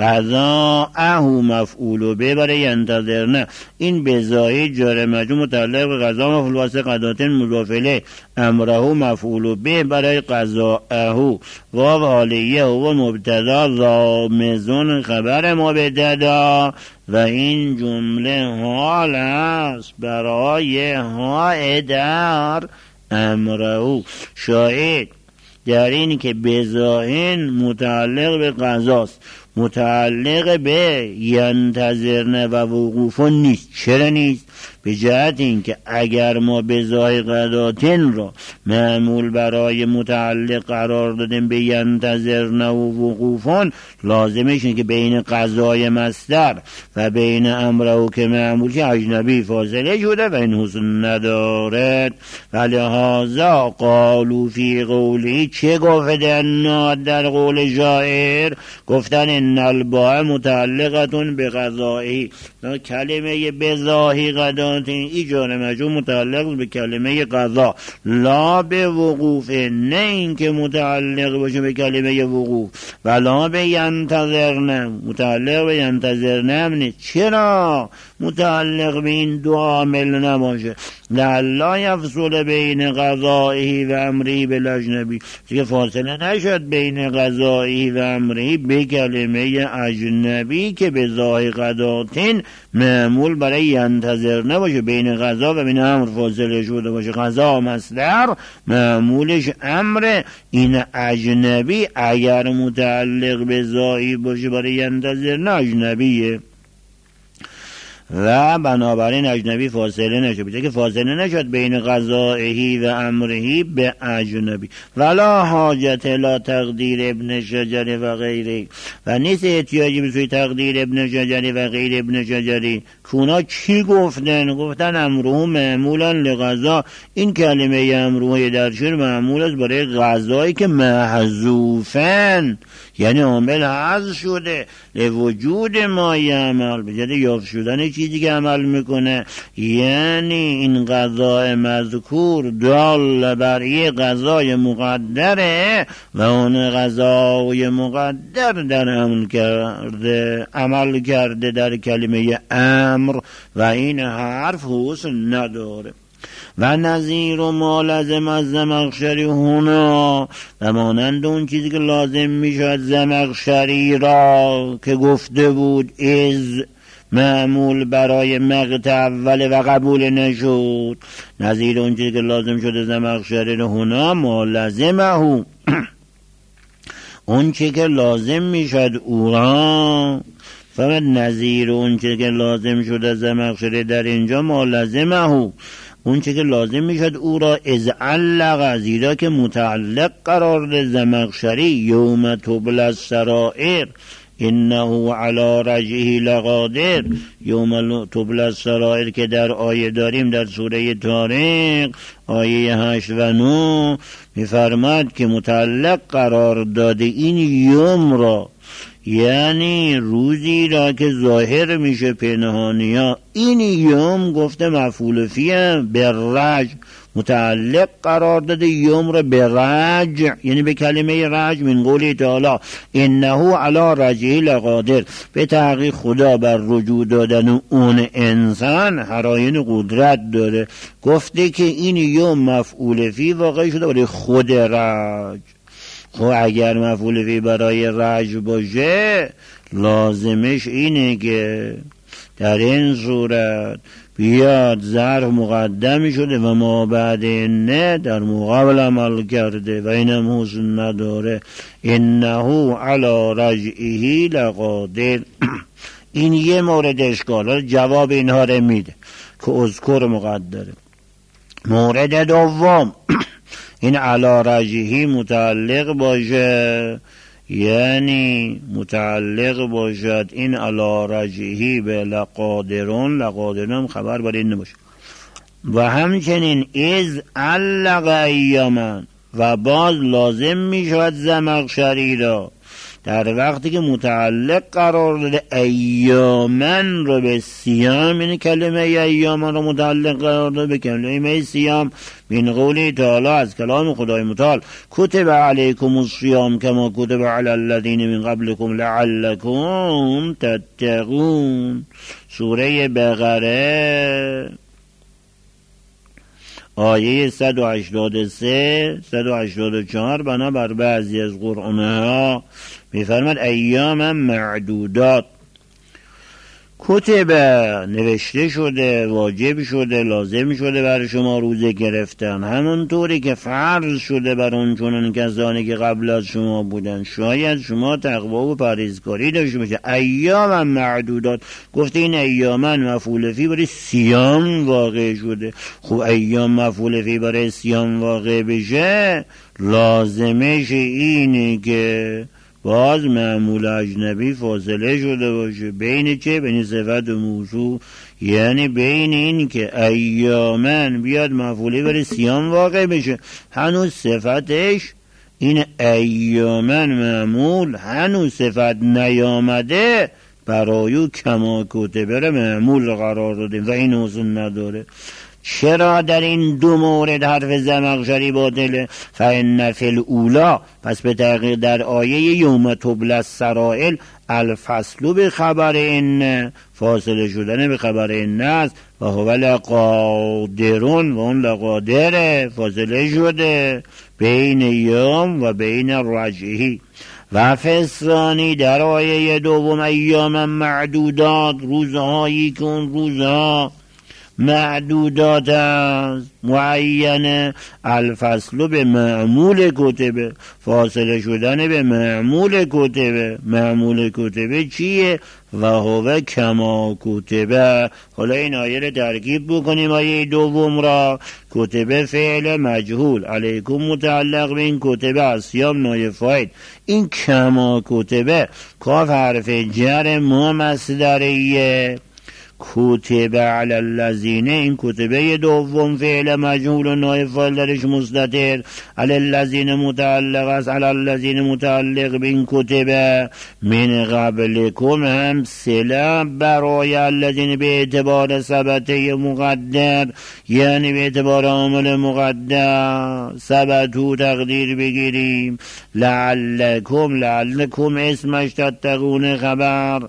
قضاءه مفعول به برای ینتظرن. این بزایی جار مجرور متعلق به قضا مفعول واسه قضاتن مضاف الیه، امره مفعول به برای قضاءه، واو حالیه و مبتدا، زامزون خبر مبتدا. و این جمله حال است برای های در امره. شاید در این که بزاین متعلق به قضاست، متعلق به ینتظرن و وقوفون نیست. چرا نیست؟ به جهت این که اگر ما بزای قضاتن را معمول برای متعلق قرار دادیم به ینتظرن و وقوفون، لازمش اینه که بین قضای مصدر و بین امره که معمول که اجنبی فاصله شده و این حسن ندارد. ولهذا قالوا فی قولی، چه گفتن در قول شاعر؟ گفتن ان الباء متعلقتون به قضایی. کلمه بزاهی قضاتین ایجار مجرور متعلق به کلمه قضا، لا به وقوف، نه این که متعلق باشه به کلمه وقوف، ولا به ینتظرن، متعلق به ینتظرن هم نیست. چرا متعلق به این دو عامل نباشه؟ لعلا یفصل بین قضائه و امره بالاجنبی، که فاصله نشد بین قضائه و امره به کلمه اجنبی که به ظاهر قضاتین معمول برای ینتظر نباشه، بین قضا و بین امر فاصله شده باشه. قضا مصدر معمولش امر، این اجنبی اگر متعلق به ظاهر باشه برای ینتظر نه اجنبیه و بنابراین اجنبی فاصله نشد، بچه که فاصله نشد بین قضائهی و امرهی به اجنبی. ولا حاجت لا تقدیر ابن شجری و غیره، و نیست احتیاجی به سوی تقدیر ابن شجری و غیر ابن شجری. کونا چی گفتن؟ گفتن امره معمولا لقضا. این کلمه امره در شعر معمول است برای قضایی که محذوفن، یعنی عامل حذف شده لوجود ما یعمل، به جد یافت شدن چیزی که عمل میکنه. یعنی این قضای مذکور دال بر یه قضای مقدره و اون قضای مقدر در عمل کرده در کلمه امر و این حرف حسن نداره. و نظیر و ما لازم از زمخشری هنا، و مانند اون چیزی که لازم میشد زمخشری را که گفته بود از معمول برای مقطع اول و قبول نشد. نظیر اون چیزی که لازم شده زمخشری هنا ما لازمه، اون چیزی که لازم میشد او را، فقط نظیر اون چیزی که لازم شده زمخشری در اینجا ما لازمه، اون چه که لازم میشد او را از علق، زیرا که متعلق قرار ده زمخشری یوم تبل السرائر انه علی رجعه لقادر. یوم تبل السرائر که در آیه داریم در سوره طارق آیه 8 و 9 میفرماد که متعلق قرار داده این یوم را، یعنی روزی را که ظاهر میشه پنهانی ها. این یوم گفته مفعول فیه به رجع، متعلق قرار داده یوم را به رجع، یعنی به کلمه رجع من قوله تعالی انه علی رجعه لقادر. به تحقیق خدا بر رجوع دادن اون انسان حراین قدرت داره. گفته که این یوم مفعول فی واقع شده برای خود رجع. خب اگر مفعول فی برای رجع باشه لازمش اینه که در این صورت بیاد ظرف مقدمی شده و ما بعد نه در مقابل عمل کرده و اینم حسن نداره. انه علی رجعه لقادر. این یه مورد اشکال، جواب اینها رو میده که اذکر مقدره. مورد دوم این علی رجعه متعلق باشه، یعنی متعلق باشد این علی رجعه به لقادرون، لقادرون خبر بر این نباشه. و همچنین از علق ایامن، و باز لازم می شود زمخشری را در وقتی که متعلق قرار داده ایامن رو به صیام، یعنی کلمه ایامن رو متعلق قرار داده به کلمه صیام، من قولی تعالی، از کلام خدای متعال، کتب علیکم الصیام کما کتب علی الذین من قبلکم لعلکم تتقون. سوره بقره آیه 183 184 بنابر بعضی از قرآنها می‌فرماد ایام معدودات، کتب نوشته شده، واجب شده، لازم شده بر شما روزه گرفتن، همونطوری که فرض شده بر اون چنان کسانی که قبل از شما بودن، شاید شما تقوا و پرهیزکاری داشته باشه. ایام معدودات گفته این ایامن مفعول فی برای صیام واقع شده. خب ایام مفعول فی برای صیام واقع بشه لازمش اینه که باز معمول اجنبی فاصله شده باشه. بین چه؟ بین صفت و موضوع، یعنی بین این که ایامن بیاد مفعولی برای صیام واقع بشه، هنوز صفتش این ایامن معمول هنوز صفت نیامده، برایو کما کتبه را معمول قرار دادیم و این حسن نداره. چرا در این دو مورد حرف زمخشری باطله؟ فإن فی الاولی، پس به تحقیق در آیه یوم تبلی السرائر، الفصل به خبر این، فاصله شدن به خبر این است، و هو لقادرون، و اون لقادره، فاصله شده بین یوم و بین رجعه. و فسانی در آیه دوم ایام معدودات، روزهایی که اون روزها معدودات است، معینه، الفصل به معمول کتبه، فاصله شدن به معمول کتبه. معمول کتبه چیه؟ و هو کما کتبه. حالا این آیه رو ترکیب بکنیم. آیه دوم را کتبه فعل مجهول، علیکم متعلق به این کتبه از صیام نایب فاعل، این کما کتبه کاف حرف جر ما مصدریه، کتب علی الذین، این کتبه دوم فعل مجهول و نایب فاعل درش مستتر، علی الذین متعلق است، علی الذین متعلق به این کتبه، من قبلکم هم صله برای الذین به اعتبار ثبته مقدر، یعنی به اعتبار عامل مقدر ثبتو تقدیر بگیریم. لعلکم اسمش تتقون خبر.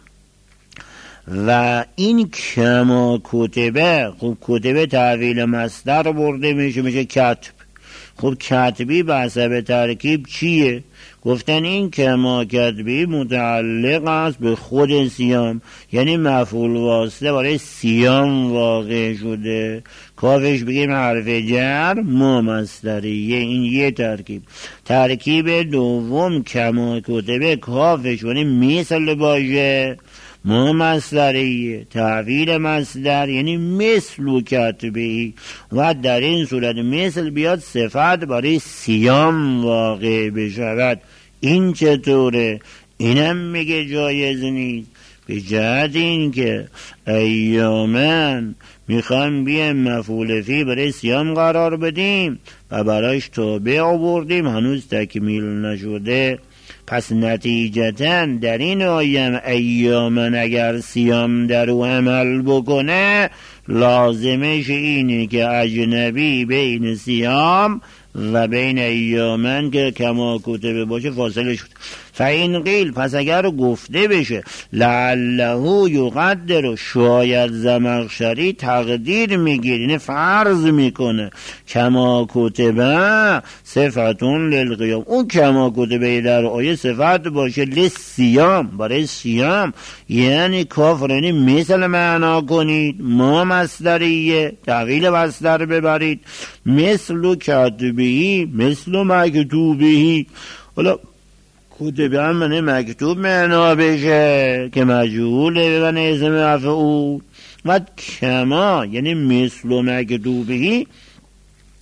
و این کما کتبه، خب کتبه تحویل مصدر برده میشه کتب. خب کتبی به حسب ترکیب چیه؟ گفتن این کما کتبی متعلق است به خود صیام، یعنی مفعول واسطه برای صیام واقع شده، کافش بگیم حرف جر ما مصدریه. این یه ترکیب. ترکیب دوم کما کتبه کافش یعنی مثل باشه، ما مصدریه، تعویل مصدر یعنی مثل و کتبی، و در این صورت مثل بیاد صفت برای صیام واقع بشود. این چطوره؟ اینم میگه جایز نیست، به جهت این که ایامن میخوام بیایم مفعول فی برای صیام قرار بدیم و برایش تابع آوردیم، هنوز تکمیل نشده. پس نتیجتاً در این آیه ایامن اگر صیام در او عمل بکنه لازمش اینه که اجنبی بین صیام و بین ایامن که کما کتبه باشه فاصله شد. فین قیل، پس اگر گفته بشه لعله یقدر، شاید زمخشری تقدیر میگیره، یعنی فرض میکنه کما کتبه صفتون للقیام، اون کما کتبه در آیه صفت باشه للصیام، برای صیام، یعنی کافرانی مثل معنا کنید، ما مصدریه، تعویل مصدر ببرید، مثل کتبی مثل مکتوبی. حالا کتبه هم منه مکتوب معنا بشه که مجهوله به من اسم مفعول، و کما یعنی مثل مکتوبی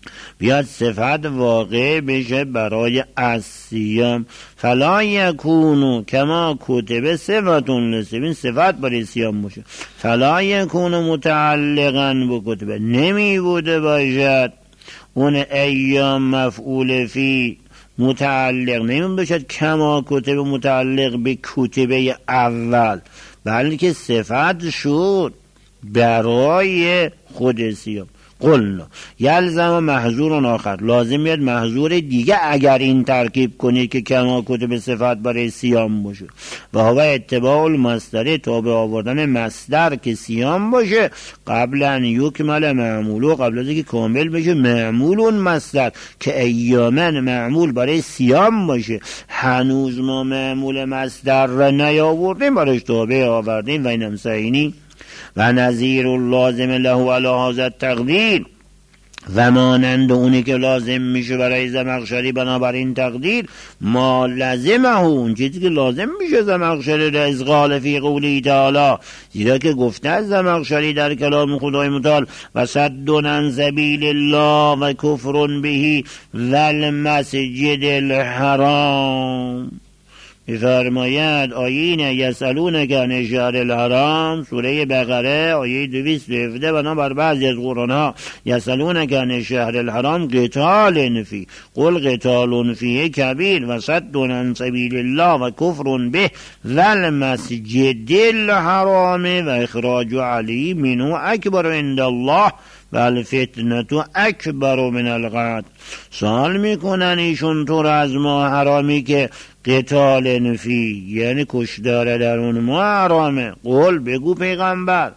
بیاد صفت واقع بشه برای الصیام. فلا یکونو کما کتب صفتون لصیام، این صفت برای صیام باشه. فلا یکونو متعلقا بکتب، نمی بوده باشد اون ایام مفعول فی متعلق نمی باشد کما کتب متعلق به کتبه اول، بلکه صفت شد برای خود صیام. قلنا یلزم محظور آخر، لازم میاد محظور دیگه اگر این ترکیب کنی که کما کتب صفت برای صیام باشه و هو اتباع المصدر، تابع آوردن مصدر که صیام باشه قبل ان یکمل معمولو، قبل از اینکه کامل بشه معمول اون مصدر که ایامن معمول برای صیام باشه. هنوز ما معمول مصدر را نیاوردیم برایش تابع آوردیم و اینم سعینی و نظیر لازم له علی هذا التقدیر، و مانند اونی که لازم میشه برای زمخشری بنابراین تقدیر ما لازمه، اون چیزی که لازم میشه زمخشری را از قال فی قولی تعالی، زیرا که گفته از زمخشری در کلام خدای متعال و صد عن سبیل الله و کفر به و المسجد الحرام. می‌فرماید آیین یسألونک عن الشهر الحرام، سوره بقره آیه 217، بنابر بعضی از قرآن‌ها یسألونک عن الشهر الحرام قتال فی قل قتال فیه کبیر و صد عن سبیل الله و کفر به و المسجد الحرام و اخراج علی منه اکبر عند الله و الفتنة اکبر من القتل. سوال میکنن ایشون تو را از ما حرامی که قتال نفی یعنی کشدار در اون ما حرامه. قول بگو پیغمبر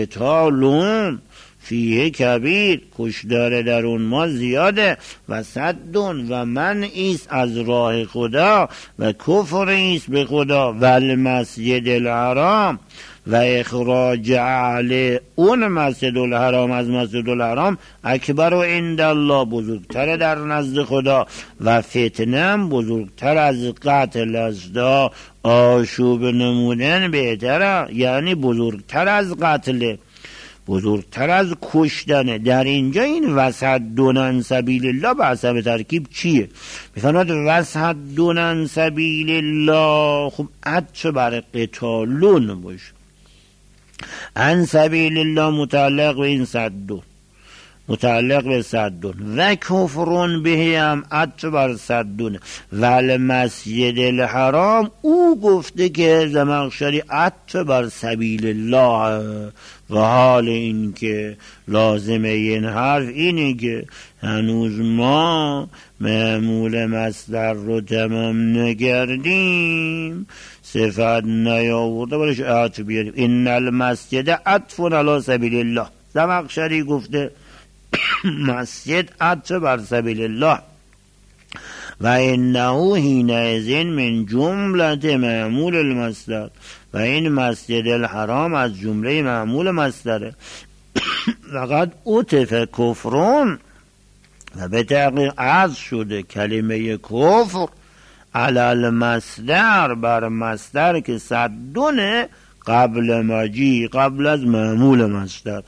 قتالون فیه کبیر، کشدار در اون ما زیاده، و صدون و من ایست از راه خدا و کفر ایست به خدا، و المسجد الحرام و اخراج اهل اون مسجد الحرام از مسجد الحرام اکبر و عند الله، بزرگتر در نزد خدا، و فتنه بزرگتر از قتل است. آشوب نمودن بهتره، یعنی بزرگتر از قتل، بزرگتر از کشتن. در اینجا این وصدون عن سبیل الله به حسب ترکیب چیه؟ میفرماید وصدون عن سبیل الله، خب عطف بر قتالون باشه، عن سبیل الله متعلق به این صدون، متعلق به صدون، و کفرون به هم عطف بر صدون، و المسجد الحرام او گفته که زمخشری عطف بر سبیل الله. و حال این که لازمه این حرف اینه که هنوز ما معمول مصدر رو تمام نگردیم، صفت نیاورده برش عطف بیاریم. این المسجد عطف علی سبیل الله، زمخشری گفته مسجد عطف بر سبیل الله، و انه حینئذ من جمله معمول المصدر، و این مسجد الحرام از جمله معمول مصدره. فقط عطف کفرون و به تحقیق عطف شده کلمه کفر علی المصدر بر مصدر که صدونه قبل مجی، قبل از معمول مصدر.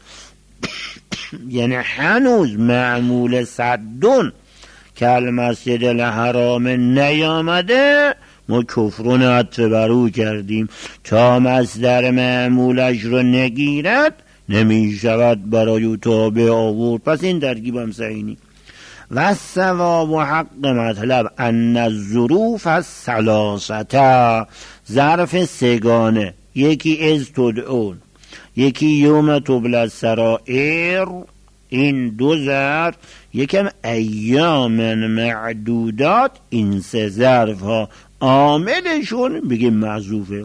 یعنی هنوز معمول صدون که المسجد الحرام نیامده، ما کفرون عطف برو کردیم تا مصدر معمولش رو نگیرد نمی شود برای تابع آورد. پس این ترکیب هم صحیحی. و ثواب و حق مطلب ان الظروف الثلاثه، ظرف سگانه، یکی از تدعون، یکی یوم تبلی السرائر، این دو ظرف، یکم ایام معدودات، این سه ظرف ها عاملشون بگیم محذوفه.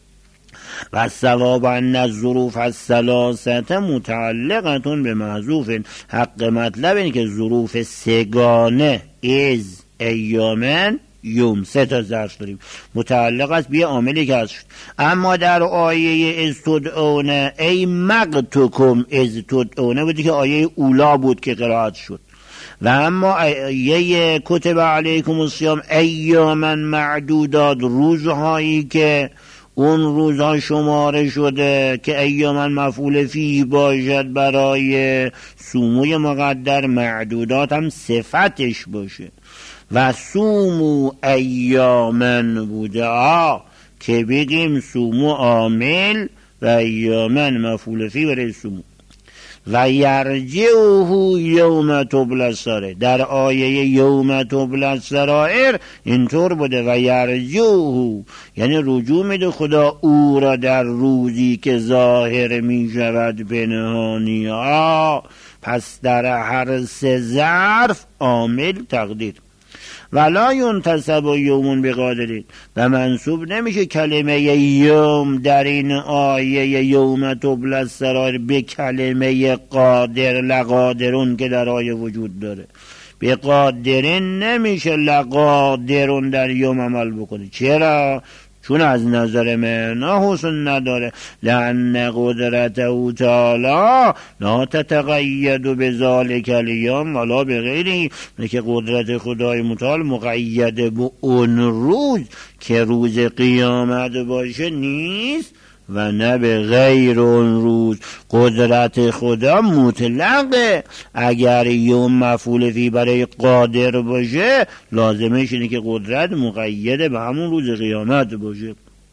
و ثواب ان الظروف الثلاثه متعلقتون به محذوف. حق مطلب اینه که ظروف سگانه از ایامن یوم، سه تا ظرف داریم، متعلق است به عاملی که هست. اما در آیه از تدعونه ای مقتکم از تدعونه بودی که آیه اولا بود که قرائت شد، و اما آیه کتب علیکم الصیام ایاما معدودات، روزهایی که اون روزها شماره شده که ایام مفعول فی باشد برای سوموی مقدر، معدودات هم صفتش باشه و سومو ایامن بوده که بگیم سومو عامل و ایامن مفعول فی برای سومو. و یرجعه یوم تبلی السرائر، در آیه یوم تبلی السرائر اینطور بوده و یرجعه یعنی رجوع میده خدا او را در روزی که ظاهر می شود پنهانی ها. پس در هر سه ظرف عامل تقدیر. ولا ینتسب یوم بقادرین، و منصوب نمیشه کلمه یوم در این آیه یوم تبلی السرائر به کلمه قادر لقادرون که در آیه وجود داره. به قادرین نمیشه لقادرون در یوم عمل بکنه. چرا؟ چون از نظر معنا حسن نداره. لأن قدرته تعالی لا تتقید بذلک الیوم ولا بغیره، که قدرت خدای متعال مقید به اون روز که روز قیامت باشه نیست و نه به غیر اون روز. قدرت خدا مطلقه. اگر یوم مفعول فی برای قادر باشه لازمش اینه که قدرت مقید به همون روز قیامت باشه.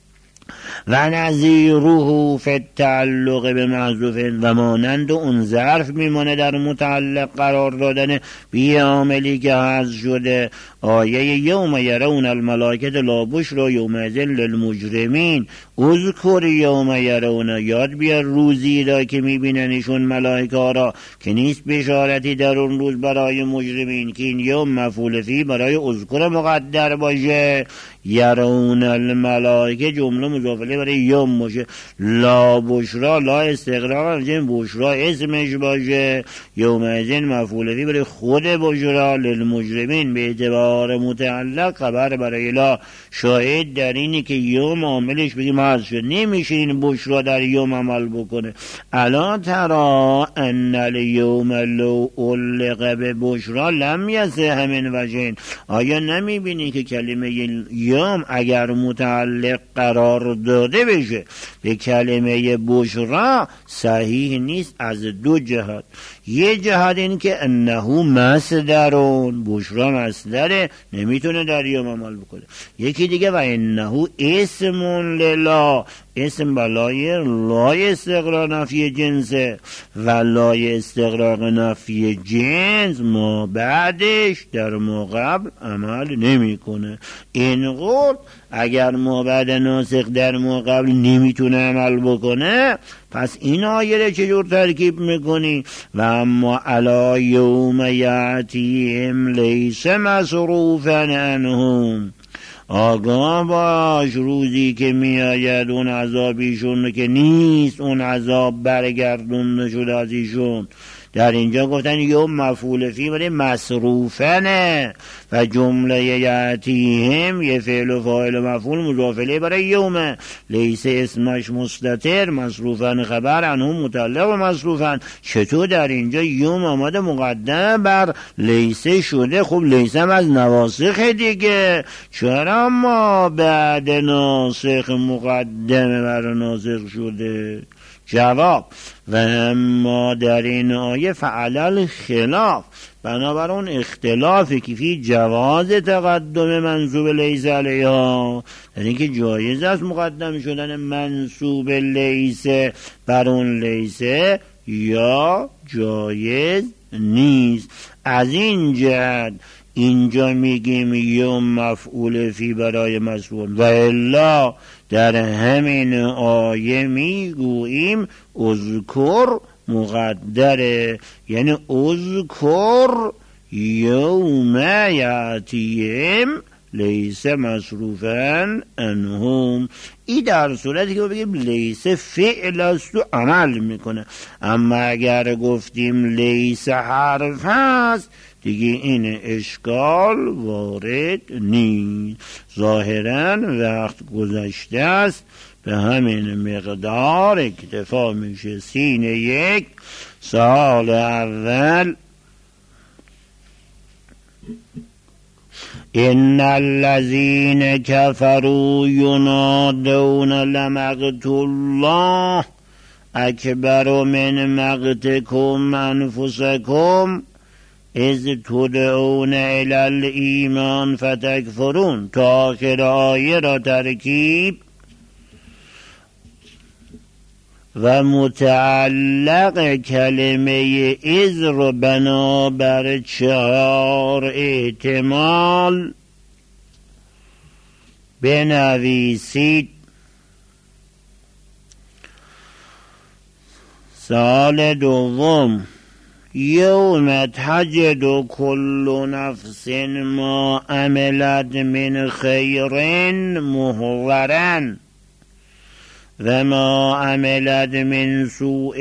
و نظیره فی التعلق به محذوف، و مانند اون ظرف میمانه در متعلق قرار دادن بی عاملی که حذف شده. آیه یوم یرون الملائکه لا بشری یومئذ للمجرمین، اذکر یوم یرون، یاد بیار روزی را که میبیننشون ملائکه را که نیست بشارتی در اون روز برای مجرمین، که این یوم مفعول فی برای اذکر مقدر باشه. یرون الملائکه جمله مضافه برای یوم باشه. لا بشرا لا استقرار بشرا اسمش باشه. یومئذ مفعول فی برای خود بشرا. للمجرمین به اعتبار متعلق خبر برای لا. شاهد در اینی که یوم عاملش بگیم حذف شد، نمیشه این بشرا در یوم عمل بکنه. الا ترى ان الیوم لو علق به بشرا لم یصح من وجهین، آیا نمیبینی که کلمه یوم اگر متعلق قرار داده بشه به کلمه بشرا صحیح نیست از دو جهت. یه جهت این که انه مصدرون، بشرا مصدره نمیتونه در یوم عمل بکنه. یکی دیگه و انه اسم للا، اسم بلای لای استقرار نفی جنسه و لای استقرار نفی جنس ما بعدش در ما قبل عمل نمی کنه. این قول اگر ما بعد ناسخ در ما قبل نمیتونه عمل بکنه، پس این آیه رو چجور ترکیب میکنی؟ و اما علی یوم یعتیهم لیس مصروفا عنهم، آگاه باش روزی که می آید اون عذابیشون که نیست اون عذاب برگردون شده از ایشون. در اینجا گفتن یوم مفعول فی برای مصروفنه و جمله یعتیهم یه فعل و فاعل مفعول مضاف الیه برای یومه. لیس اسمش مستتر، مصروفن خبر، عنهم متعلق و مصروفن. چطور در اینجا یوم آمده مقدم بر لیسه شده؟ خب لیسه هم از نواسخ دیگه، چرا ما بعد ناسخ مقدمه بر ناسخ شده؟ جواب و اما در این آیه فعلل خلاف، بنابر اون اختلافی که فی جواز تقدم منصوب لیس علیها، در این که جایز است مقدم شدن منصوب لیس بر اون لیس یا جایز نیست. از این جهت اینجا میگیم یوم مفعول فی برای مصروف، و الا در همین آیه میگوییم اذکر مقدره، یعنی اذکر یوم یعتیهم لیس مصروفا عنهم. این در صورتی که بگیم لیس فعل است و عمل میکنه. اما اگر گفتیم لیس حرف هست دیگه این اشکال وارد نیست. ظاهرا وقت گذشته است، به همین مقدار اکتفا میشه. سین یک سال اول ان الذين كفروا ينادون لمقت الله اکبر من مقتكم انفسكم اذ تدعون الى الایمان فتکفرون تا آخر آیه را ترکیب و متعلق کلمه اذ رو بنابر 4 احتمال بنویسید. سال دوم یوم تجد کل نفس ما عملت من خیر محضرا و ما عملت من سوء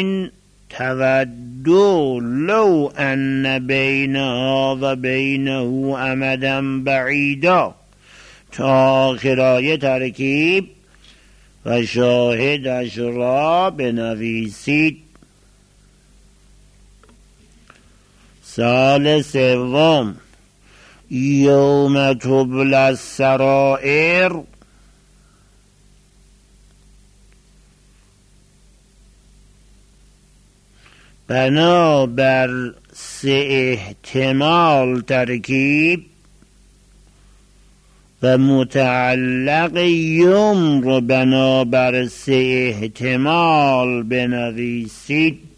تود لو ان بینها و بینه امدا بعیدا تا آخر آیه ترکیب و شاهدش را بنویسید. سال سوم یوم تبلی السرائر بنابر 3 احتمال ترکیب و متعلق یوم رو بنابر 3 احتمال بنویسید.